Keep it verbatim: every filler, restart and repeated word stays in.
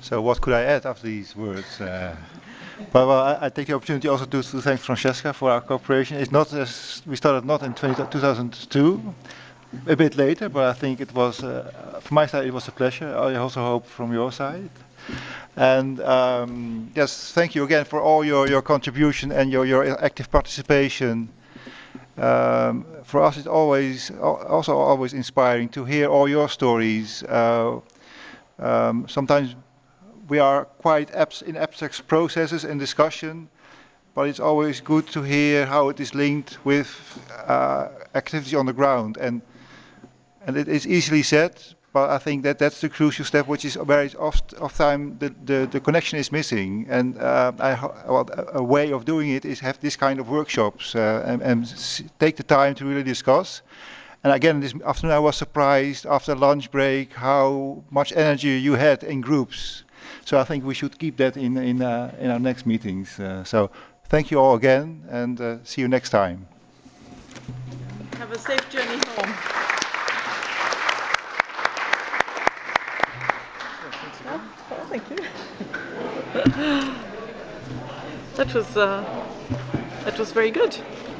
So what could I add after these words? Uh, but well, I, I take the opportunity also to, to thank Francesca for our cooperation. It's not as, we started not in twenty, two thousand two, a bit later, but I think it was uh, from my side it was a pleasure. I also hope from your side. And um, yes, thank you again for all your, your contribution and your, your active participation. Um, for us, it's always al- also always inspiring to hear all your stories. Uh, um, sometimes we are quite abs- in abstract processes and discussion, but it's always good to hear how it is linked with uh, activity on the ground. And and it is easily said, but I think that that's the crucial step, which is very oft of time the, the, the connection is missing. And uh, I, ho- well, a a way of doing it is have this kind of workshops uh, and, and s- take the time to really discuss. And again, this afternoon I was surprised after lunch break how much energy you had in groups. So I think we should keep that in in uh, in our next meetings. Uh, so thank you all again, and uh, see you next time. Have a safe journey home. Yeah, oh, thank you. That was uh, that was very good.